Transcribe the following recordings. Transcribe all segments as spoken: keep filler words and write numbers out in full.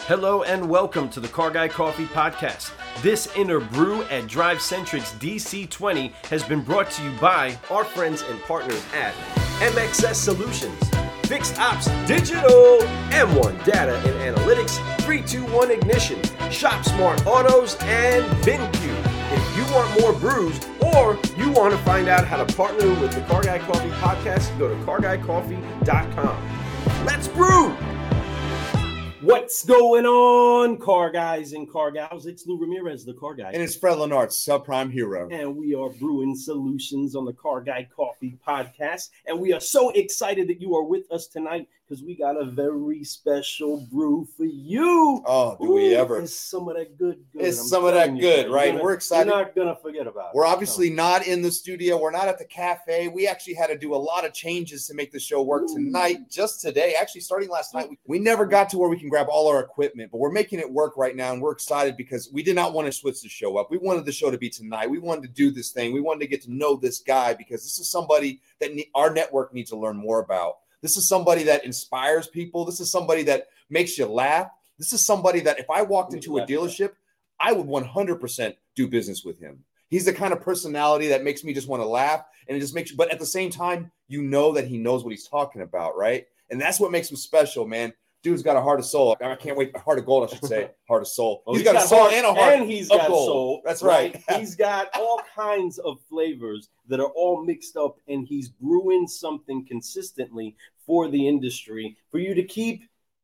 Hello and welcome to the Car Guy Coffee Podcast. This inner brew at Drive Centric's D C twenty has been brought to you by our friends and partners at M X S Solutions, Fixed Ops Digital, M one Data and Analytics, three two one Ignition, Shop Smart Autos, and VinQ. If you want more brews or you want to find out how to partner with the Car Guy Coffee Podcast, go to car guy coffee dot com. Let's brew! What's going on, car guys and car gals? It's Lou Ramirez, the car guy. And it's Fred Lenart, subprime hero. And we are brewing solutions on the Car Guy Coffee Podcast. And we are so excited that you are with us tonight because we got a very special brew for you. Oh, do Ooh, we ever? It's some of that good, good. It's I'm some of that you, good, you're right? Gonna, We're excited. You're not going to forget about We're it. obviously no. not in the studio. We're not at the cafe. We actually had to do a lot of changes to make the show work Ooh. tonight, just today. Actually, starting last night, we, we never got to where we can grab all our equipment, but we're making it work right now, and we're excited because we did not want to switch the show up. We wanted the show to be tonight. We wanted to do this thing. We wanted to get to know this guy because this is somebody that ne- our network needs to learn more about. This is somebody that inspires people. This is somebody that makes you laugh. This is somebody that if I walked into a dealership, I would one hundred percent do business with him. He's the kind of personality that makes me just want to laugh, and it just makes you, but at the same time, you know that he knows what he's talking about, right? And that's what makes him special, man. Dude's got a heart of soul. I can't wait. A heart of gold, I should say. Heart of soul. Well, he's, he's got, got a soul heart, and a heart and he's of got gold. soul. That's right. He's got all kinds of flavors that are all mixed up, and he's brewing something consistently for the industry for you to keep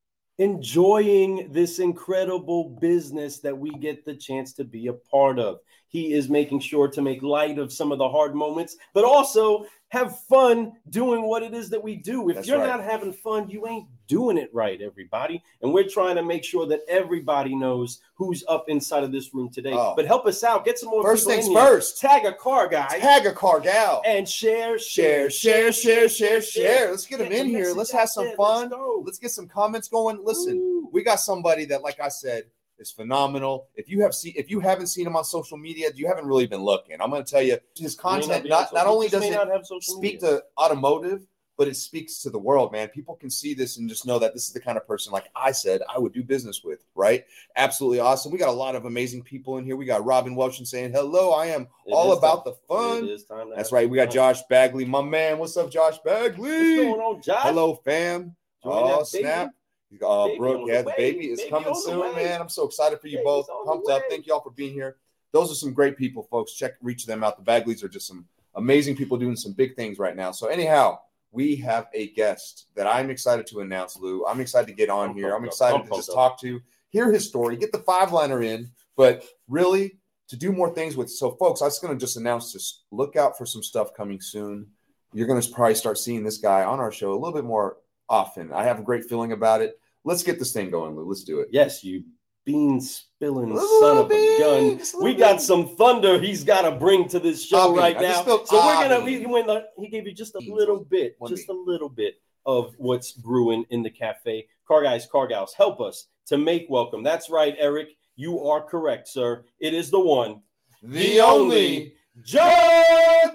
enjoying this incredible business that we get the chance to be a part of. He is making sure to make light of some of the hard moments, but also have fun doing what it is that we do. If That's you're right. not having fun, you ain't doing it right, everybody. And we're trying to make sure that everybody knows who's up inside of this room today. Oh. But help us out. Get some more First people things in here. first. Tag a car guy. Tag a car gal. And share, Share, share, share, share, share. Let's get them Get in the here. message Let's out have some there. fun. Let's go. Let's get some comments going. Listen, Ooh. we got somebody that, like I said, is phenomenal. If you have seen, if you haven't seen him on social media, you haven't really been looking. I'm going to tell you, his content not, not only does it speak to automotive, but it speaks to the world, man. People can see this and just know that this is the kind of person, like I said, I would do business with, right? Absolutely awesome. We got a lot of amazing people in here. We got Robin Welch saying, hello, I am It all about time. the fun. It is time to That's right. We got fun. Josh Bagley, my man. What's up, Josh Bagley? What's going on, Josh? Hello, fam. Join Oh, that baby. snap. Oh, Baby Brooke, on yeah, the the way. baby is Baby coming on the soon, way. man. I'm so excited for you Baby's both. on the Pumped up. way. Thank you all for being here. Those are some great people, folks. Check, reach them out. The Bagleys are just some amazing people doing some big things right now. So anyhow, we have a guest that I'm excited to announce, Lou. I'm excited to get on I'm here. I'm pumped up. excited I'm to pumped just up. talk to, hear his story, get the five-liner in, but really to do more things with. So, folks, I was going to just announce this. Look out for some stuff coming soon. You're going to probably start seeing this guy on our show a little bit more often. I have a great feeling about it. Let's get this thing going, Lou. Let's do it. Yes, you bean spilling Little son of a bit, gun. just a little We got bit. some thunder he's got to bring to this show Obby. right I just now. spilled So we're gonna. Obby. We, he went. uh, He gave you just a Beans. little bit, One just bean. a little bit of what's brewing in the cafe. Car guys, car gals, help us to make welcome. That's right, Eric. You are correct, sir. It is the one, The only John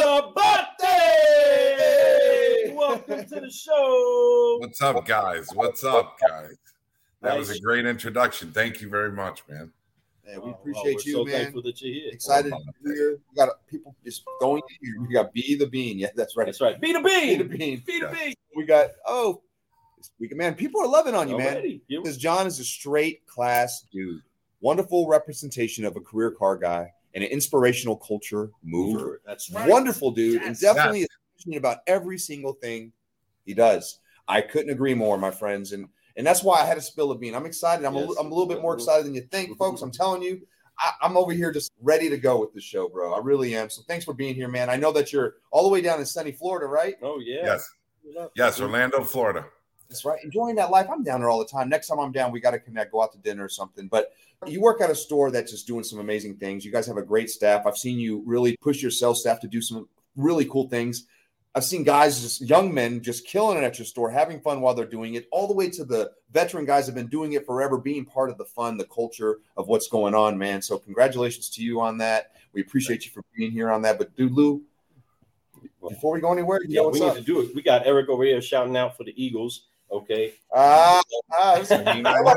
Labate. Welcome to the show. What's up, guys? What's up, guys? That was Nice. a great introduction. Thank you very much, man. Man, we Oh, appreciate we're you, so man. thankful that you're here. Excited to be here. We got people just going in here. We got B the Bean. Yeah, that's right. That's right. Be the B the bean. Bean. Be the Yeah. bean. We got, oh, we man, people are loving on you, man. Already. You- Because John is a straight class dude. Wonderful representation of a career car guy and an inspirational culture mover. That's Wonderful dude. And Yes. definitely is passionate about every single thing he does. I couldn't agree more, my friends. And and that's why I had to spill a bean. I'm excited. I'm, Yes. a, I'm a little bit more excited than you think, folks. I'm telling you, I, I'm over here just ready to go with the show, bro. I really am. So thanks for being here, man. I know that you're all the way down in sunny Florida, right? Oh yeah. Yes, yes, Orlando, Florida. That's right. Enjoying that life. I'm down there all the time. Next time I'm down, we got to connect, go out to dinner or something. But you work at a store that's just doing some amazing things. You guys have a great staff. I've seen you really push your sales staff to do some really cool things. I've seen guys, just young men, just killing it at your store, having fun while they're doing it, all the way to the veteran guys have been doing it forever, being part of the fun, the culture of what's going on, man. So congratulations to you on that. We appreciate you for being here on that. But dude, Lou, before we go anywhere, you Yeah, know we what's need up? to do it. We got Eric over here shouting out for the Eagles. Okay. Ah, ah, this is- You know it.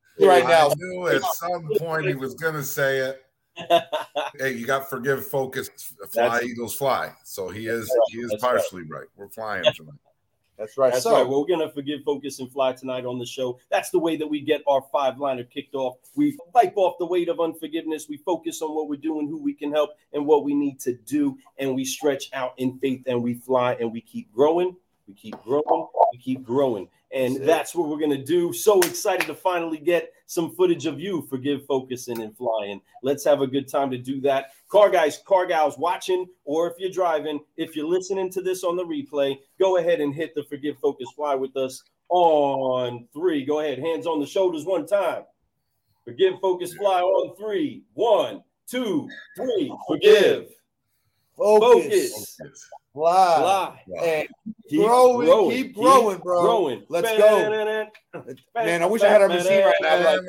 right now. I knew at some point he was going to say it. Hey, you got forgive, focus, fly, That's, Eagles fly. So he is right. he is That's partially right. right. We're flying tonight. That's right. That's so, right. Well, we're going to forgive, focus, and fly tonight on the show. That's the way that we get our five-liner kicked off. We wipe off the weight of unforgiveness. We focus on what we're doing, who we can help, and what we need to do. And we stretch out in faith, and we fly, and we keep growing. We keep growing. We keep growing. And that's what we're going to do. So excited to finally get some footage of you forgive, focusing, and flying. Let's have a good time to do that. Car guys, car gals watching, or if you're driving, if you're listening to this on the replay, go ahead and hit the forgive, focus, fly with us on three. Go ahead. Hands on the shoulders one time. Forgive, focus, fly on three. One, two, three. Forgive. Focus. Focus. Fly. Fly. And keep growing, growing, keep growing, keep bro. Growing. Let's go. Man, I wish I had our machine right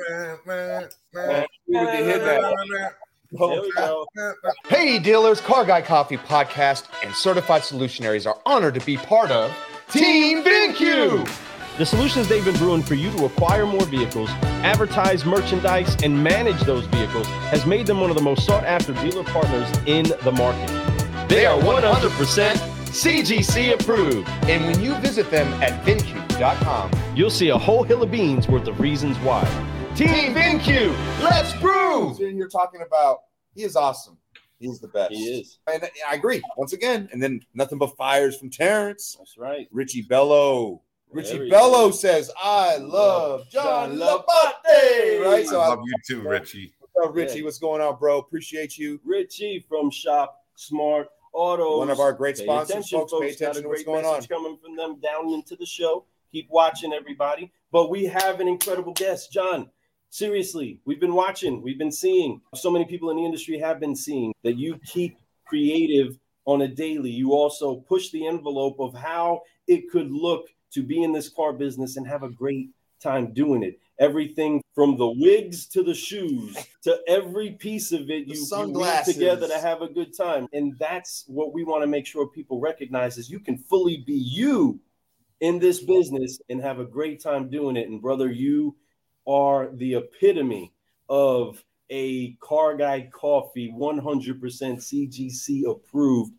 now. Like, we would be hitting that. There we go. Hey, dealers, Car Guy Coffee Podcast and Certified Solutionaries are honored to be part of Team VinQ. The solutions they've been brewing for you to acquire more vehicles, advertise merchandise, and manage those vehicles has made them one of the most sought-after dealer partners in the market. They are one hundred percent C G C approved. And when you visit them at VinQ dot com, you'll see a whole hill of beans worth of reasons why. Team VinQ, let's brew! Sitting here talking about, he is awesome. He's the best. He is. And I agree, once again. And then nothing but fires from Terrence. That's right. Richie Bello. Richie Bello is. says, I love John, John Labate. Right? So I love I, you too, Richie. What's up, Richie? Yeah. What's going on, bro? Appreciate you. Richie from Shop Smart Autos. One of our great Pay sponsors, attention, folks. Pay attention to what's going on. Coming from them down into the show. Keep watching, everybody. But we have an incredible guest, John. Seriously, we've been watching. We've been seeing. So many people in the industry have been seeing that you keep creative on a daily. You also push the envelope of how it could look to be in this car business and have a great time doing it. Everything from the wigs to the shoes to every piece of it, you, you weave together to have a good time. And that's what we want to make sure people recognize is you can fully be you in this business and have a great time doing it. And brother, you are the epitome of a Car Guy Coffee, one hundred percent C G C approved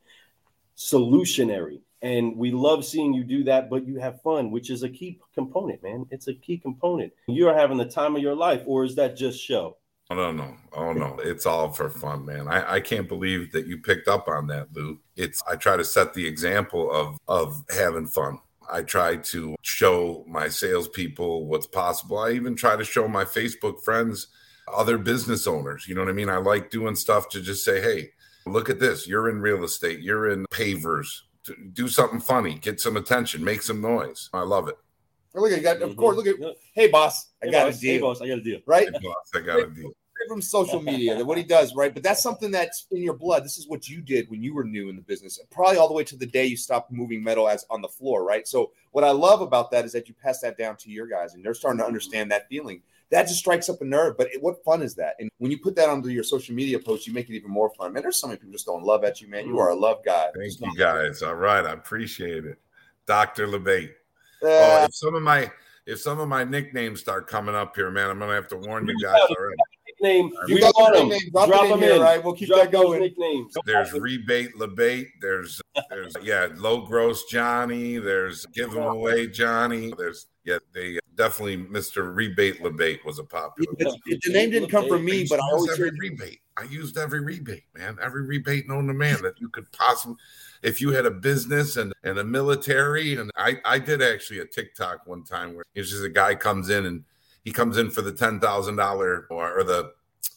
solutionary. And we love seeing you do that, but you have fun, which is a key component, man. It's a key component. You're having the time of your life, or is that just show? Oh, no, no. Oh, no. It's all for fun, man. I, I can't believe that you picked up on that, Lou. It's I try to set the example of of having fun. I try to show my salespeople what's possible. I even try to show my Facebook friends, other business owners. You know what I mean? I like doing stuff to just say, hey, look at this. You're in real estate. You're in pavers. Do something funny. Get some attention. Make some noise. I love it. Look at you got, of course, look at, hey, boss, I hey, got boss, a deal. Hey, boss, I got a deal. Right? Hey, boss, I got a deal. From social media, that what he does, right? But that's something that's in your blood. This is what you did when you were new in the business, probably all the way to the day you stopped moving metal as on the floor, right? So what I love about that is that you pass that down to your guys, and they're starting to understand that feeling. That just strikes up a nerve. But it, what fun is that? And when you put that onto your social media posts, you make it even more fun. Man, there's so many people just throwing love at you, man. You are a love guy. Thank you, guys. All right, I appreciate it, Doctor LeBate. Uh, oh, if some of my if some of my nicknames start coming up here, man, I'm gonna have to warn you guys already. Name. You got your nickname. Drop, Drop it in here, in. Right? We'll keep Drop that going. Nicknames. There's Rebate LeBate. There's, there's yeah, Low Gross Johnny. There's Give 'em Away Johnny. There's yeah, they definitely Mister Rebate LeBate was a popular. Yeah, the name didn't come from me, but I always every rebate. I used every rebate, man. Every rebate known to man that you could possibly. If you had a business and, and a military, and I, I did actually a TikTok one time where it's just a guy comes in and he comes in for the ten thousand dollars or, or the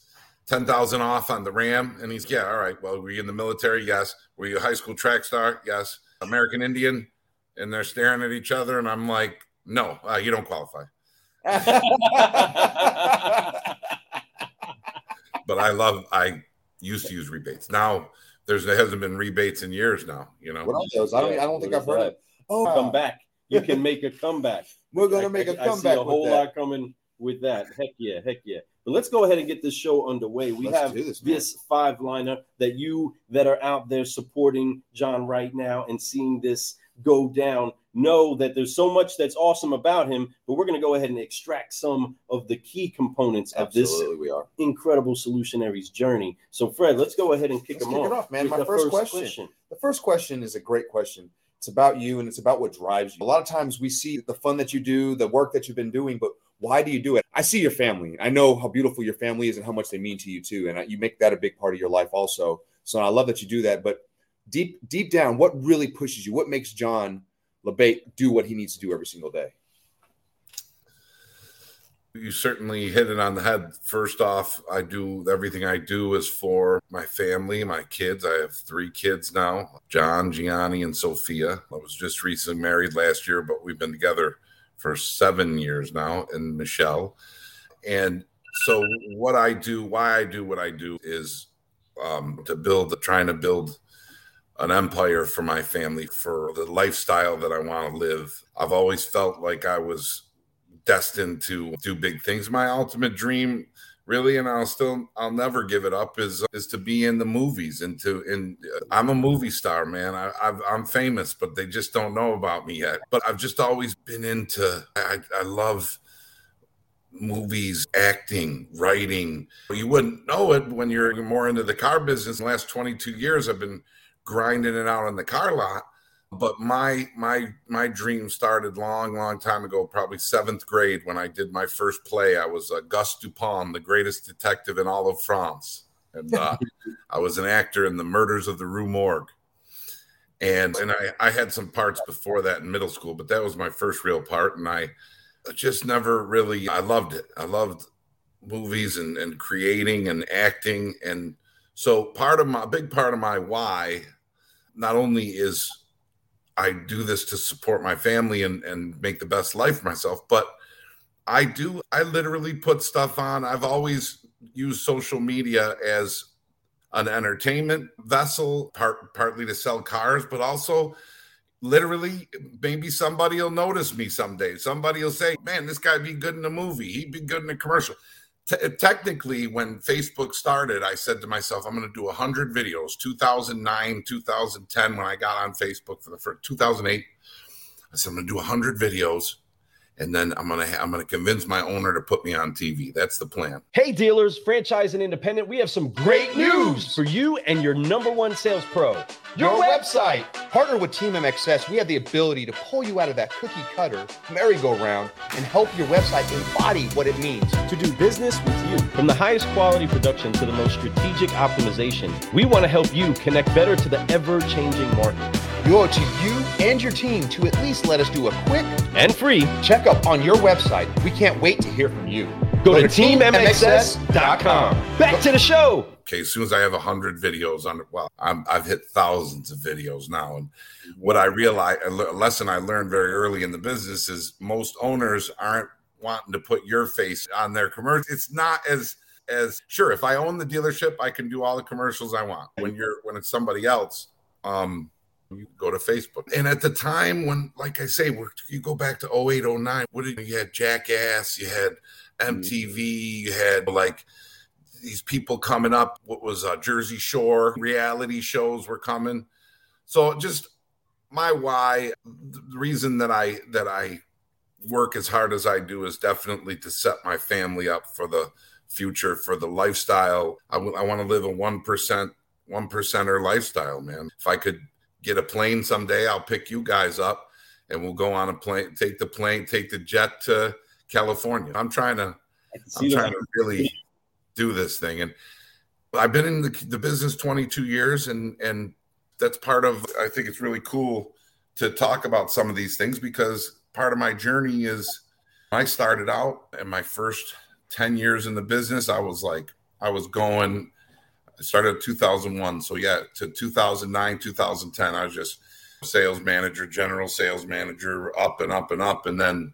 ten thousand off on the Ram. And he's, yeah, all right, well, were you in the military? Yes. Were you a high school track star? Yes. American Indian? And they're staring at each other. And I'm like, no, uh, you don't qualify. But I love, I used to use rebates. Now, there's there hasn't been rebates in years now, you know. What are those? I don't, I don't think I've heard it. Oh, come back. You can make a comeback. We're going to make a I, comeback. I see a whole lot coming with that. Heck yeah, heck yeah. But let's go ahead and get this show underway. We let's have this, this five liner that you that are out there supporting John right now and seeing this go down know that there's so much that's awesome about him, but we're going to go ahead and extract some of the key components of Absolutely, this we are. incredible Solutionaries journey. So, Fred, let's go ahead and kick Let's them kick off. it off, man. with My the first, question. question. The first question is a great question. It's about you, and it's about what drives you. A lot of times we see the fun that you do, the work that you've been doing, but why do you do it? I see your family. I know how beautiful your family is and how much they mean to you too. And you make that a big part of your life also. So I love that you do that. But deep, deep down, what really pushes you? What makes John LeBate do what he needs to do every single day? You certainly hit it on the head. First off, I do everything I do is for my family, my kids. I have three kids now, John, Gianni, and Sophia. I was just recently married last year, but we've been together for seven years now, and Michelle. And so what I do, why I do what I do is um, to build, trying to build an empire for my family, for the lifestyle that I want to live. I've always felt like I was destined to do big things. My ultimate dream, really, and I'll still, I'll never give it up, is is to be in the movies. And to, in, I'm a movie star, man. I, I've, I'm famous, but they just don't know about me yet. But I've just always been into, I, I love movies, acting, writing. You wouldn't know it when you're more into the car business. The last twenty-two years, I've been grinding it out on the car lot. But my my my dream started long, long time ago, probably seventh grade, when I did my first play. I was uh, Gus Dupont, the greatest detective in all of France. And uh, I was an actor in The Murders of the Rue Morgue. And and I, I had some parts before that in middle school, but that was my first real part. And I just never really, I loved it. I loved movies and, and creating and acting. And so part of my, a big part of my why, not only is I do this to support my family and, and make the best life for myself, but I do, I literally put stuff on. I've always used social media as an entertainment vessel, part, partly to sell cars, but also literally maybe somebody will notice me someday. Somebody will say, man, this guy'd be good in a movie. He'd be good in a commercial. T- technically, when Facebook started, I said to myself, I'm going to do one hundred videos, two thousand nine, two thousand ten, when I got on Facebook for the first, two thousand eight. I said, I'm going to do one hundred videos, and then I'm going to ha- I'm going to convince my owner to put me on T V. That's the plan. Hey, dealers, franchise and independent, we have some great news for you and your number one sales pro. Your, Your website. website. Partner with Team M X S, we have the ability to pull you out of that cookie cutter merry-go-round and help your website embody what it means to do business with you. From the highest quality production to the most strategic optimization, we want to help you connect better to the ever-changing market. We owe it to you and your team to at least let us do a quick and free checkup on your website. We can't wait to hear from you. Go, Go to, to team m x s dot com. Back to the show. Okay, as soon as I have one hundred videos on it, well, I'm, I've hit thousands of videos now. And what I realized, a lesson I learned very early in the business is most owners aren't wanting to put your face on their commercial. It's not as, as sure, if I own the dealership, I can do all the commercials I want. When you're, when it's somebody else, um, you go to Facebook. And at the time when, like I say, we're, you go back to oh eight, oh nine, what did you had Jackass, you had M T V, you had like these people coming up. What was uh, Jersey Shore reality shows were coming. So just my why, the reason that I that I work as hard as I do is definitely to set my family up for the future, for the lifestyle. I, w- I want to live a one percent, one percenter lifestyle, man. If I could get a plane someday, I'll pick you guys up and we'll go on a plane, take the plane, take the jet to California. I'm trying to, I'm trying to really do this thing. And I've been in the, the business twenty-two years, and, and that's part of, I think it's really cool to talk about some of these things, because part of my journey is I started out in my first ten years in the business. I was like, I was going, I started in two thousand one. So yeah, to two thousand nine, two thousand ten, I was just sales manager, general sales manager, up and up and up. And then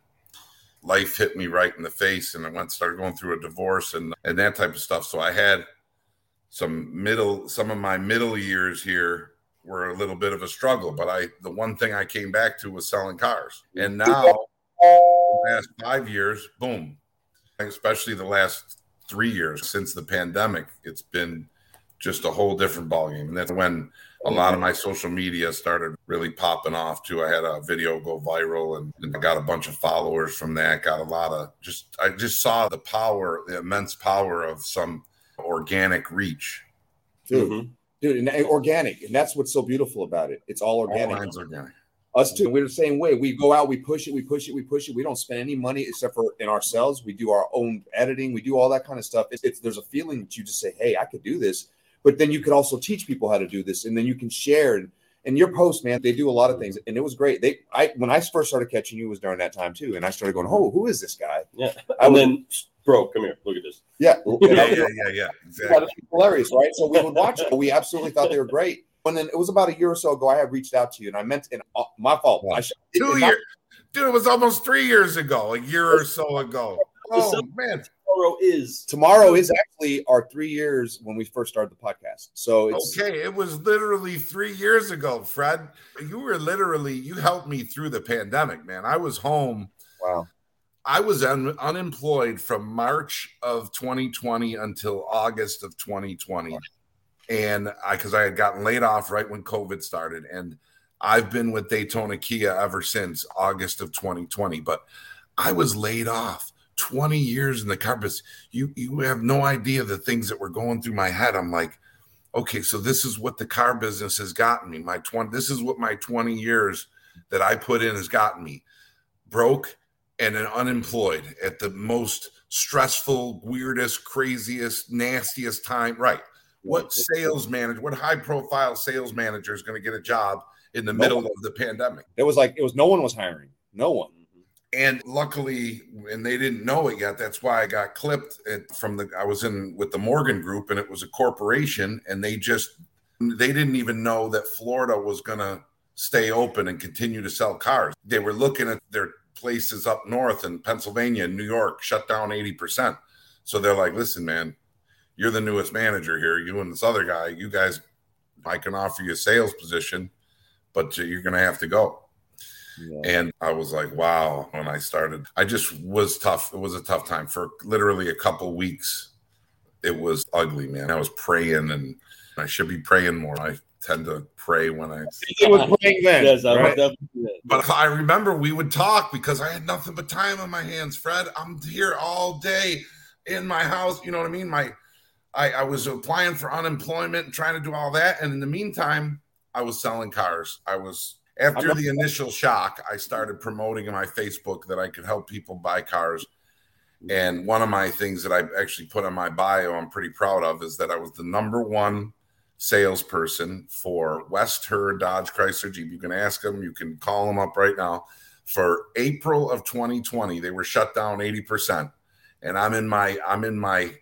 life hit me right in the face, and I went started going through a divorce and, and that type of stuff. So I had some middle, some of my middle years here were a little bit of a struggle, but I, the one thing I came back to was selling cars. And now the last five years, boom, especially the last three years since the pandemic, it's been just a whole different ballgame. And that's when a lot of my social media started really popping off too. I had a video go viral and, and I got a bunch of followers from that. Got a lot of just, I just saw the power, the immense power of some organic reach. Dude, mm-hmm. dude, and organic. And that's what's so beautiful about it. It's all organic. All organic. Us too. We're the same way. We go out, we push it, we push it, we push it. We don't spend any money except for in ourselves. We do our own editing. We do all that kind of stuff. It's, it's there's a feeling that you just say, hey, I could do this. But then you could also teach people how to do this. And then you can share. And, and your posts, man, they do a lot of things. And it was great. They I when I first started catching you was during that time too. And I started going, oh, who is this guy? Yeah. I and was, then, bro, come here. Look at this. Yeah. Yeah, yeah, yeah, yeah. Exactly. Hilarious, right? So we would watch it. We absolutely thought they were great. And then it was about a year or so ago, I had reached out to you, and I meant, and uh, my fault. I should, Two years, dude. It was almost three years ago, a year or so ago. Oh man, tomorrow is tomorrow is actually our three years when we first started the podcast. So it's okay. It was literally three years ago, Fred. You were literally you helped me through the pandemic, man. I was home. Wow. I was un- unemployed from March of twenty twenty until August of twenty twenty. And I, because I had gotten laid off right when COVID started, and I've been with Daytona Kia ever since August of twenty twenty. But I was laid off twenty years in the car business. You you have no idea the things that were going through my head. I'm like, okay, so this is what the car business has gotten me. My twenty, this is what my twenty years that I put in has gotten me. Broke and an unemployed at the most stressful, weirdest, craziest, nastiest time. Right. What sales manager, what high profile sales manager is going to get a job in the no middle one. of the pandemic? It was like, it was no one was hiring. No one. And luckily, and they didn't know it yet. That's why I got clipped at, from the, I was in with the Morgan Group, and it was a corporation, and they just, they didn't even know that Florida was going to stay open and continue to sell cars. They were looking at their places up north in Pennsylvania and New York shut down eighty percent. So they're like, listen, man, you're the newest manager here. You and this other guy, you guys, I can offer you a sales position, but you're going to have to go. Yeah. And I was like, wow. When I started, I just was tough. It was a tough time for literally a couple weeks. It was ugly, man. I was praying, and I should be praying more. I tend to pray when I it was praying then. Yes, I right? was but I remember we would talk because I had nothing but time on my hands, Fred. I'm here all day in my house. You know what I mean? My I, I was applying for unemployment and trying to do all that. And in the meantime, I was selling cars. I was, after the initial shock, I started promoting in my Facebook that I could help people buy cars. And one of my things that I actually put on my bio, I'm pretty proud of, is that I was the number one salesperson for West Hurd Dodge Chrysler Jeep. You can ask them, you can call them up right now. For April of twenty twenty, they were shut down eighty percent. And I'm in my, I'm in my,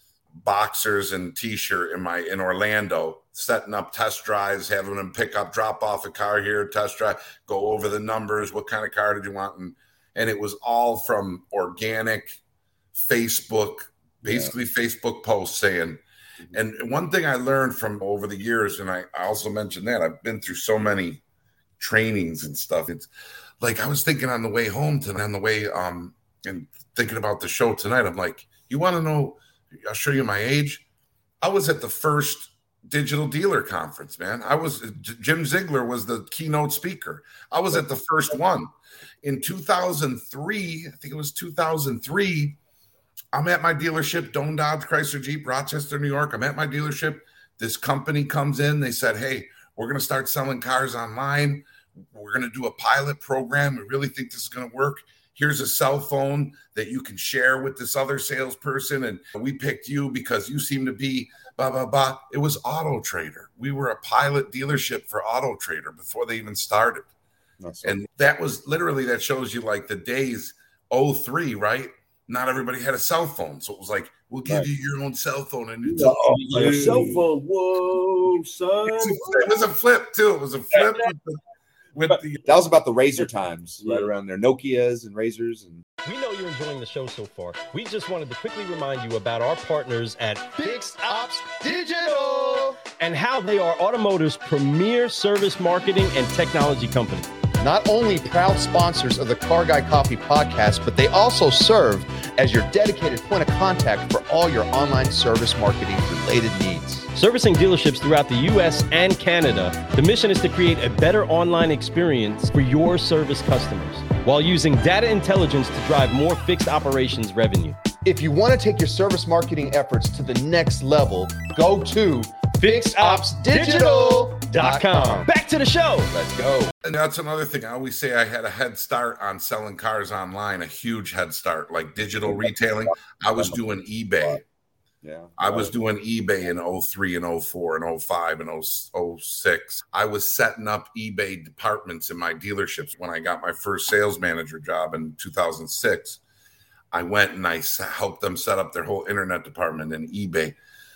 boxers and t-shirt in my in Orlando, setting up test drives, having them pick up, drop off a car here, test drive, go over the numbers, what kind of car did you want, and and it was all from organic Facebook, basically yeah. Facebook posts saying. And one thing I learned from over the years, and I, I also mentioned that I've been through so many trainings and stuff. It's like I was thinking on the way home to on the way um and thinking about the show tonight. I'm like, you want to know? I'll show you my age. I was at the first digital dealer conference, man. I was Jim Ziegler was the keynote speaker. I was at the first one in two thousand three. I think it was two thousand three. I'm at my dealership, Doan Dodge Chrysler Jeep, Rochester, New York. I'm at my dealership. This company comes in. They said, hey, we're going to start selling cars online. We're going to do a pilot program. We really think this is going to work. Here's a cell phone that you can share with this other salesperson. And we picked you because you seem to be blah, blah, blah. It was Auto Trader. We were a pilot dealership for Auto Trader before they even started. That's and that was literally, that shows you like the days oh three, right? Not everybody had a cell phone. So it was like, we'll give right. you your own cell phone. And it's oh, a cell phone. Whoa, son. It was a flip too. It was a flip. with the, With the, that was about the Razor times, right around there, Nokias and Razors. And we know you're enjoying the show so far. We just wanted to quickly remind you about our partners at Fixed Ops Digital and how they are automotive's premier service marketing and technology company. not only proud sponsors of the Car Guy Coffee podcast, but they also serve as your dedicated point of contact for all your online service marketing related needs. Servicing dealerships throughout the U S and Canada, the mission is to create a better online experience for your service customers while using data intelligence to drive more fixed operations revenue. If you want to take your service marketing efforts to the next level, go to fix ops digital dot com. Back to the show. Let's go. And that's another thing. I always say I had a head start on selling cars online, a huge head start, like digital retailing. I was doing eBay. Yeah, I was doing eBay in oh three and oh four and oh five and oh six. I was setting up eBay departments in my dealerships when I got my first sales manager job in two thousand six. I went and I helped them set up their whole internet department in eBay.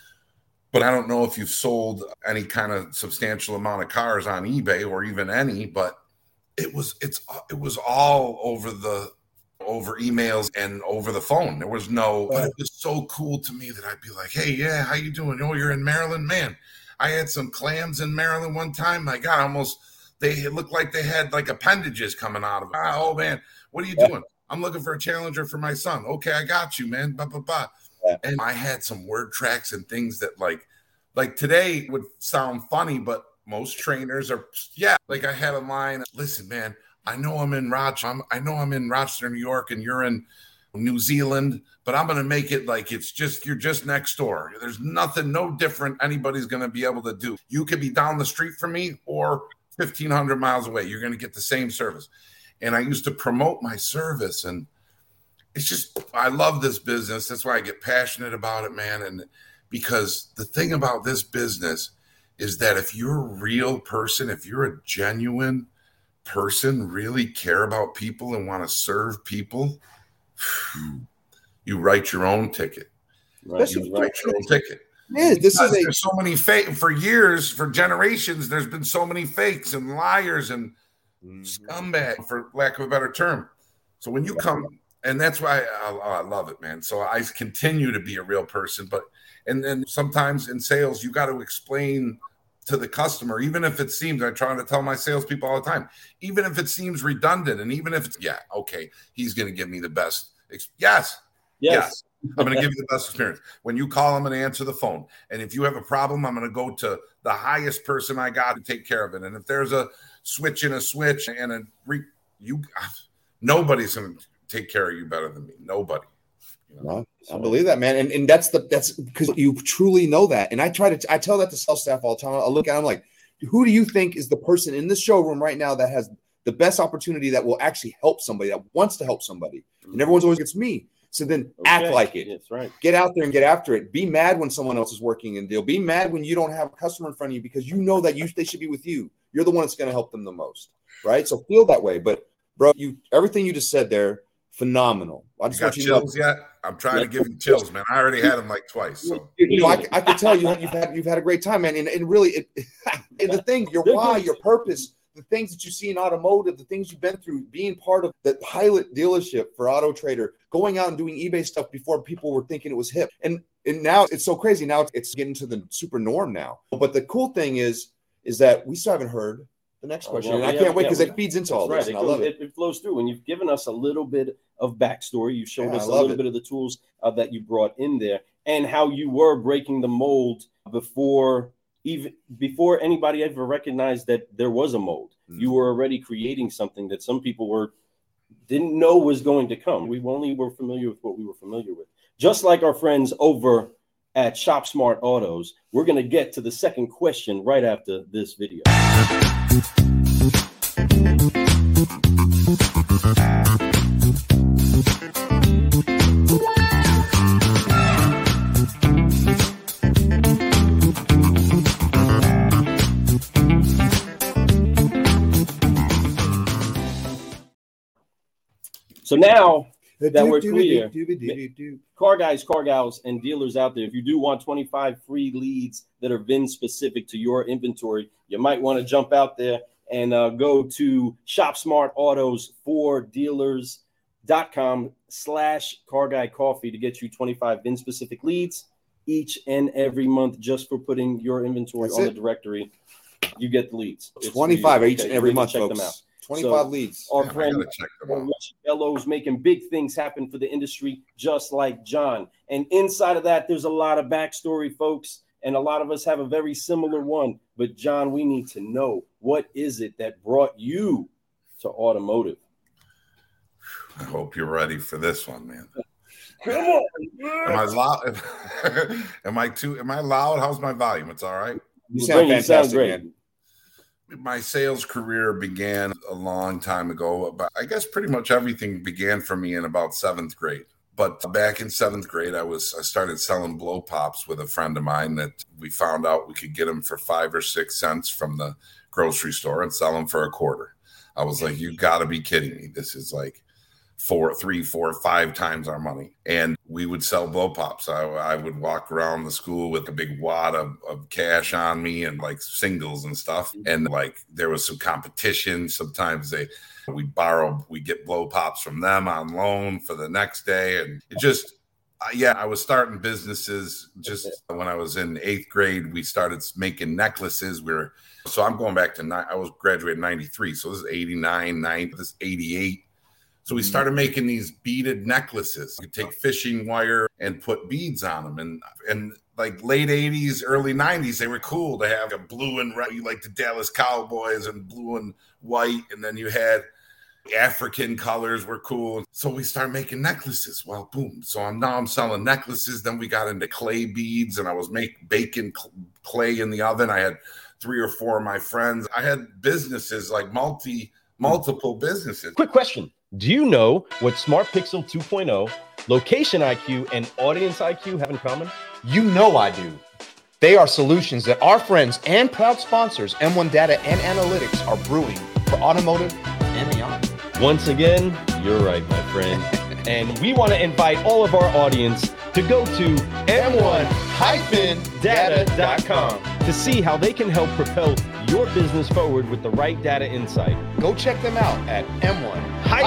But I don't know if you've sold any kind of substantial amount of cars on eBay or even any, but it was it's it was all over the over emails and over the phone. There was no, but it was so cool to me that I'd be like, hey, yeah, how you doing? Oh, you're in Maryland? Man, I had some clams in Maryland one time. My God, almost, they looked like they had like appendages coming out of it. Oh, man, what are you doing? I'm looking for a Challenger for my son. Okay, I got you, man. Blah, blah, blah. And I had some word tracks and things that like, like today would sound funny, but most trainers are, yeah, like I had a line, listen, man, I know I'm in Rochester. I'm, I know I'm in Rochester, New York, and you're in New Zealand, but I'm going to make it like it's just, you're just next door. There's nothing, no different anybody's going to be able to do. You could be down the street from me or fifteen hundred miles away. You're going to get the same service. And I used to promote my service, and it's just, I love this business. That's why I get passionate about it, man. And because the thing about this business is that if you're a real person, if you're a genuine person, really care about people and want to serve people, you write your own ticket. Right. You write your own ticket. Yeah, this is a- there's so many fake for years, for generations. There's been so many fakes and liars and mm-hmm. scumbag, for lack of a better term. So when you come, and that's why I, I love it, man. So I continue to be a real person, but and then sometimes in sales, you got to explain to the customer, even if it seems, I try to tell my salespeople all the time, even if it seems redundant, and even if it's, yeah, okay, he's going to give me the best. Ex- yes, yes, yes. I'm going to give you the best experience. When you call, I'm going to answer the phone. And if you have a problem, I'm going to go to the highest person I got to take care of it. And if there's a switch in a switch and a re- you, nobody's going to take care of you better than me. Nobody. You know? No, so. I believe that, man. And and that's the that's because you truly know that. And I try to I tell that to sales staff all the time. I look at them like, who do you think is the person in this showroom right now that has the best opportunity that will actually help somebody, that wants to help somebody? And everyone's always gets me. So then okay. act like it. That's right. Get out there and get after it. Be mad when someone else is working in deal. Be mad when you don't have a customer in front of you because you know that you they should be with you. You're the one that's going to help them the most, right? So feel that way. But bro, you everything you just said there, phenomenal. I just you got want you chills to know. yet? I'm trying yeah. to give you chills, man. I already had them like twice. So you know, I, I can tell you you've had you've had a great time, man. And, and really, it, and the thing, your why, your purpose, the things that you see in automotive, the things you've been through, being part of the pilot dealership for Auto Trader, going out and doing eBay stuff before people were thinking it was hip, and and now it's so crazy. Now it's, it's getting to the super norm now. But the cool thing is, is that we still haven't heard the next question, oh, well, and yeah, I can't wait because yeah, it feeds into all right. this, and it I goes, love it. it. It flows through, and you've given us a little bit of backstory. You showed yeah, us a little it. bit of the tools uh, that you brought in there, and how you were breaking the mold before even before anybody ever recognized that there was a mold. Mm. You were already creating something that some people were didn't know was going to come. We only were familiar with what we were familiar with. Just like our friends over at Shop Smart Autos, we're going to get to the second question right after this video. So now that we're clear, car guys, car gals, and dealers out there, if you do want twenty-five free leads that are V I N specific to your inventory, you might want to jump out there and uh, go to Shop Smart Autos for Dealers dot com slash Car Guy Coffee to get you twenty-five V I N specific leads each and every month just for putting your inventory That's on it. the directory. You get the leads. twenty-five each and every month, check folks. them out. twenty-five So, leads. Our Yeah, I friend gotta check them out. Rich Bellows making big things happen for the industry, just like John. And inside of that, there's a lot of backstory, folks. And a lot of us have a very similar one. But John, we need to know, what is it that brought you to automotive? I hope you're ready for this one, man. Come on. Am I loud? Am I too? Am I loud? How's my volume? It's all right. You sound Bring- fantastic, great. man. My sales career began a long time ago, but I guess pretty much everything began for me in about seventh grade. But back in seventh grade, I was I started selling blow pops with a friend of mine that we found out we could get them for five or six cents from the grocery store and sell them for a quarter. I was like, you got to be kidding me. This is like four, three, four, five times our money. And we would sell blow pops. I, I would walk around the school with a big wad of, of cash on me and like singles and stuff. And like there was some competition. Sometimes they we borrow, we get blow pops from them on loan for the next day. And it just, uh, yeah, I was starting businesses just when I was in eighth grade. We started making necklaces. We were, so I'm going back to, ni- I was graduated in ninety-three. So this is eighty-nine, ninety, this is eighty-eight. So we started making these beaded necklaces. You could take fishing wire and put beads on them. And, and like late eighties, early nineties, they were cool to have a blue and red, like the Dallas Cowboys, and blue and white. And then you had African colors were cool. So we started making necklaces. Well, boom. So I'm now I'm selling necklaces. Then we got into clay beads, and I was making baking clay in the oven. I had three or four of my friends. I had businesses, like multi, multiple businesses. Quick question. Do you know what Smart Pixel two point oh, Location I Q, and Audience I Q have in common? You know I do. They are solutions that our friends and proud sponsors, M one Data and Analytics, are brewing for automotive and beyond. Once again, you're right, my friend. And we want to invite all of our audience to go to m one data dot com to see how they can help propel your business forward with the right data insight. Go check them out at m one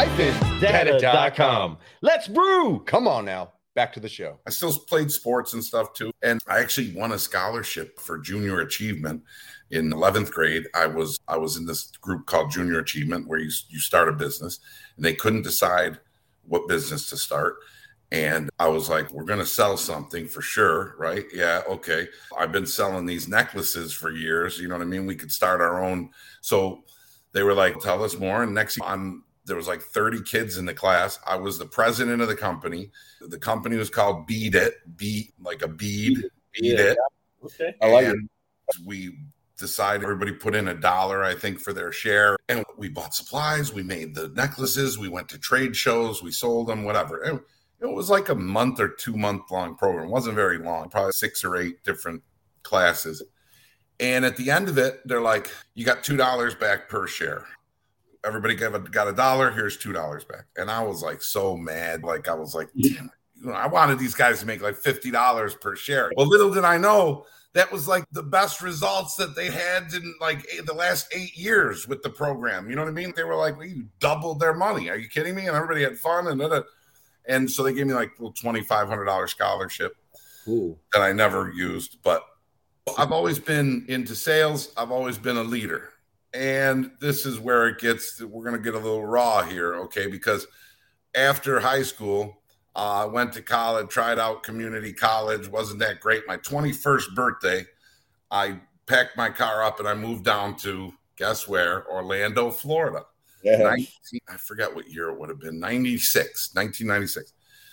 data dot com. Let's brew. Come on now, back to the show. I still played sports and stuff too. And I actually won a scholarship for junior achievement in eleventh grade. I was I was in this group called Junior Achievement, where you, you start a business, and they couldn't decide what business to start. And I was like, we're going to sell something for sure, right? Yeah, okay. I've been selling these necklaces for years. You know what I mean? We could start our own. So they were like, tell us more. And next I'm there was like thirty kids in the class. I was the president of the company. The company was called Bead It, beat like a bead, Bead Yeah. It. Okay. I like and it. We decided everybody put in a dollar, I think, for their share. And we bought supplies. We made the necklaces. We went to trade shows. We sold them, whatever. And it was like a month or two month long program. It wasn't very long, probably six or eight different classes. And at the end of it, they're like, you got two dollars back per share. Everybody got a, got a dollar. Here's two dollars back. And I was like so mad. Like I was like, damn it. You know, I wanted these guys to make like fifty dollars per share. Well, little did I know that was like the best results that they had in like the last eight years with the program. You know what I mean? They were like, well, you doubled their money. Are you kidding me? And everybody had fun. And da-da. And so they gave me like a little twenty-five hundred dollars scholarship Ooh. that I never used. But I've always been into sales. I've always been a leader. And this is where it gets, we're going to get a little raw here, okay? Because after high school, I uh, went to college, tried out community college. Wasn't that great. My twenty-first birthday, I packed my car up and I moved down to, guess where? Orlando, Florida. Yeah. nineteen, I forget what year it would have been, ninety-six, nineteen ninety-six.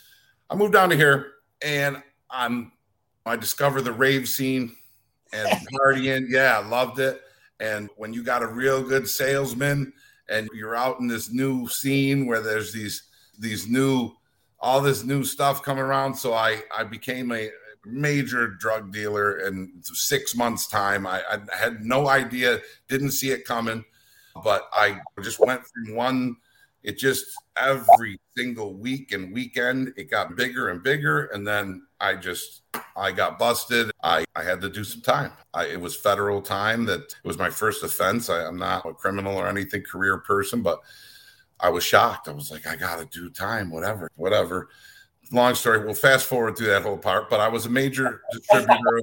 I moved down to here and I'm, I discovered the rave scene and partying. Yeah, I loved it. And when you got a real good salesman and you're out in this new scene where there's these, these new, all this new stuff coming around. So I, I became a major drug dealer in six months time. I, I had no idea, didn't see it coming. But I just went from one, it just every single week and weekend, it got bigger and bigger. And then I just, I got busted. I, I had to do some time. I, it was federal time. That it was my first offense. I, I'm not a criminal or anything, career person, but I was shocked. I was like, I got to do time, whatever, whatever. Long story. We'll fast forward through that whole part, but I was a major distributor.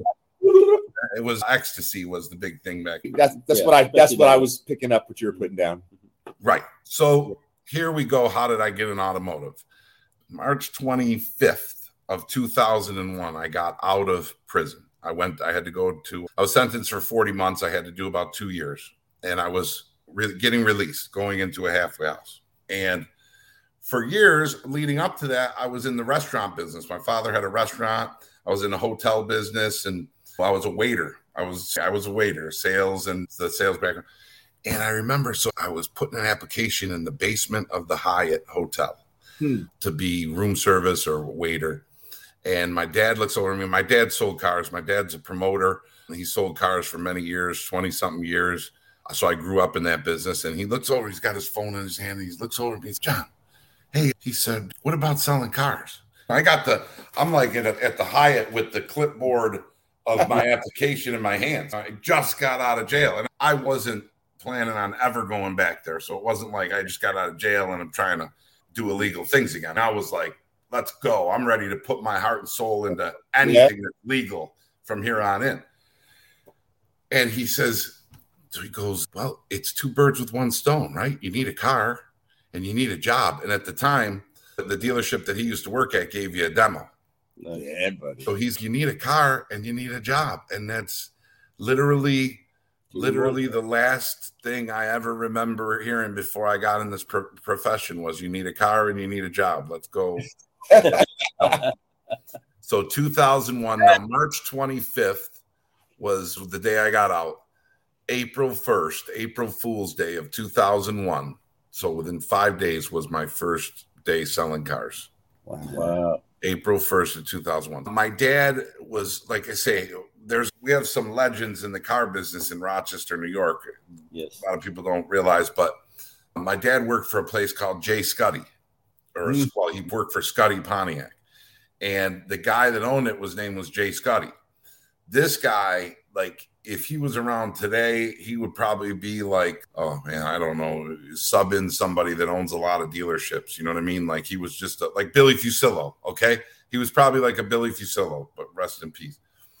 It was ecstasy was the big thing back then. That's that's Yeah, what I that's what I definitely. was picking up what you were putting down. Right. So here we go. How did I get in automotive? March twenty-fifth of two thousand one, I got out of prison. I went, I had to go to, I was sentenced for forty months. I had to do about two years. And I was re- getting released, going into a halfway house. And for years leading up to that, I was in the restaurant business. My father had a restaurant. I was in the hotel business, and I was a waiter. I was I was a waiter, sales and the sales background. And I remember, so I was putting an application in the basement of the Hyatt Hotel hmm. to be room service or waiter. And my dad looks over at me. My dad sold cars. My dad's a promoter. He sold cars for many years, twenty-something years. So I grew up in that business. And he looks over. He's got his phone in his hand. And he looks over at me. He's, John, hey, he said, what about selling cars? I got the, I'm like at, a, at the Hyatt with the clipboard of my application in my hands. I just got out of jail. And I wasn't planning on ever going back there. So it wasn't like I just got out of jail and I'm trying to do illegal things again. I was like, let's go. I'm ready to put my heart and soul into anything yeah. that's legal from here on in. And he says, so he goes, well, it's two birds with one stone, right? You need a car and you need a job. And at the time, the dealership that he used to work at gave you a demo. Yeah, buddy. So he's, you need a car and you need a job. And that's literally Literally the last thing I ever remember hearing before I got in this pro- profession was you need a car and you need a job. Let's go. So two thousand one, now March twenty-fifth was the day I got out. April first, April Fool's Day of two thousand one. So within five days was my first day selling cars. Wow. wow. April first of two thousand one. My dad was, like I say, There's we have some legends in the car business in Rochester, New York. Yes. A lot of people don't realize, but my dad worked for a place called Jay Scuddy, or mm. well, he worked for Scuddy Pontiac. And the guy that owned it, was name was Jay Scuddy. This guy, like, if he was around today, he would probably be like, oh man, I don't know, sub in somebody that owns a lot of dealerships. You know what I mean? Like he was just a, like Billy Fusillo. Okay. He was probably like a Billy Fusillo, but rest in peace.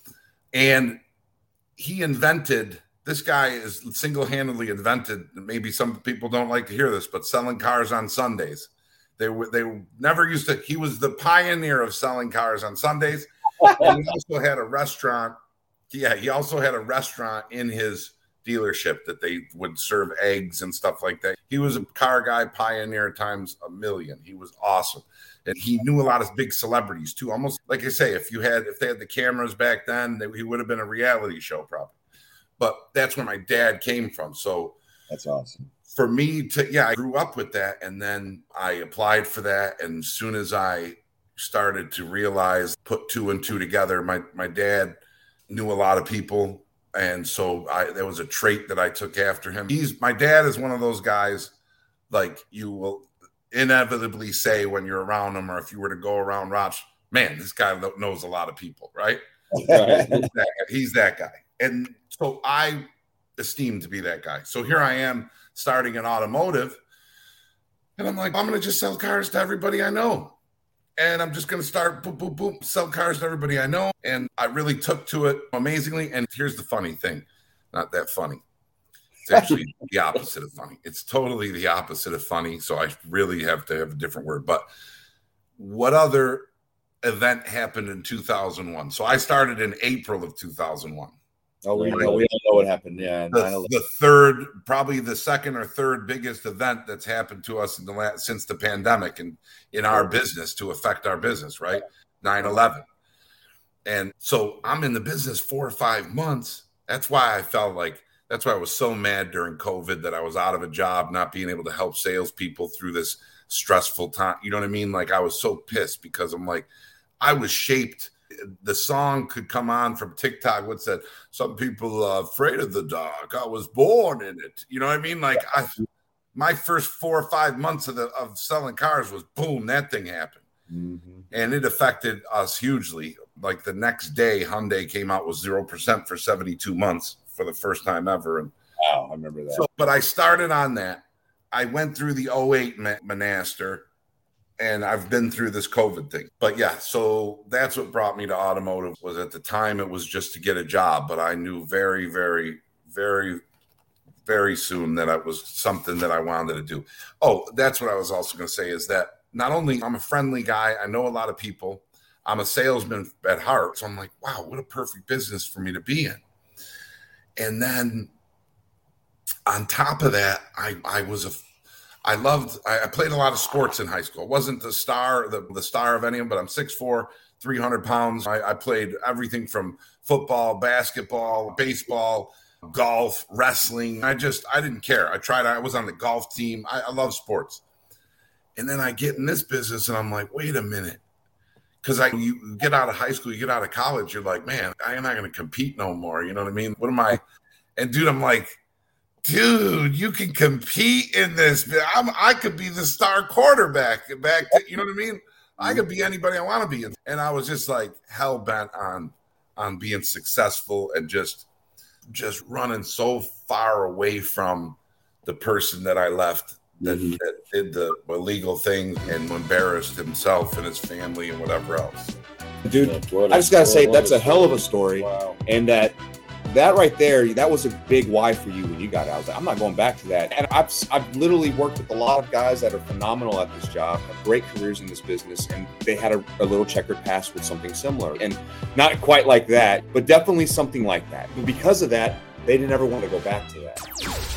And he invented, this guy is single-handedly invented, maybe some people don't like to hear this, but selling cars on Sundays. They were they never used to, he was the pioneer of selling cars on Sundays. And he also had a restaurant. Yeah, he also had a restaurant in his dealership that they would serve eggs and stuff like that. He was a car guy, pioneer times a million. He was awesome. And he knew a lot of big celebrities too. Almost like I say, if you had, if they had the cameras back then, they, he would have been a reality show probably. But that's where my dad came from. So that's awesome. For me to, yeah, I grew up with that. And then I applied for that. And as soon as I started to realize, put two and two together, my, my dad knew a lot of people. And so I, there was a trait that I took after him. He's, my dad is one of those guys, like you will inevitably say when you're around him, or if you were to go around Roch, man, this guy knows a lot of people, right? Right. He's, that, he's that guy. And so I esteem to be that guy. So here I am starting in automotive, and I'm like, I'm going to just sell cars to everybody I know. And I'm just going to start boop, boop, boop, sell cars to everybody I know. And I really took to it amazingly. And here's the funny thing, not that funny. It's actually the opposite of funny. It's totally the opposite of funny. So I really have to have a different word. But what other event happened in two thousand one? So I started in April of two thousand one. Oh, we know. We all know what happened. Yeah. The, the third, probably the second or third biggest event that's happened to us in the last, since the pandemic and in our business to affect our business, right? nine eleven. And so I'm in the business four or five months. That's why I felt like, that's why I was so mad during COVID that I was out of a job, not being able to help salespeople through this stressful time. You know what I mean? Like I was so pissed because I'm like, I was shaped. The song could come on from TikTok. What's that? Some people are afraid of the dark. I was born in it. You know what I mean? Like I, my first four or five months of the of selling cars was boom, that thing happened. Mm-hmm. And it affected us hugely. Like the next day, Hyundai came out with zero percent for seventy-two months for the first time ever. And wow, I remember that. So, but I started on that. I went through the oh eight Monaster. And I've been through this COVID thing. But yeah, so that's what brought me to automotive. Was at the time it was just to get a job. But I knew very, very, very very soon that it was something that I wanted to do. Oh, that's what I was also going to say is that not only I'm a friendly guy, I know a lot of people, I'm a salesman at heart. So I'm like, wow, what a perfect business for me to be in. And then on top of that, I, I was a, I loved, I, I played a lot of sports in high school. I wasn't the star, the, the star of any of them, but I'm six foot four, three hundred pounds. I, I played everything from football, basketball, baseball, golf, wrestling. I just, I didn't care. I tried, I was on the golf team. I, I love sports. And then I get in this business and I'm like, wait a minute. Because I, you get out of high school, you get out of college, you're like, man, I'm not going to compete no more. You know what I mean? What am I? And dude, I'm like, dude, you can compete in this. I'm, I could be the star quarterback back. To, you know what I mean? I could be anybody I want to be. And I was just like hell bent on, on being successful and just, just running so far away from the person that I left that, mm-hmm. that did the illegal thing and embarrassed himself and his family and whatever else. Dude, I just gotta say that's a hell of a story. Wow. And that that right there, that was a big why for you when you got out. I was like, I'm not going back to that. And I've I've literally worked with a lot of guys that are phenomenal at this job, have great careers in this business, and they had a, a little checkered past with something similar. And not quite like that, but definitely something like that. But because of that, they didn't ever want to go back to that.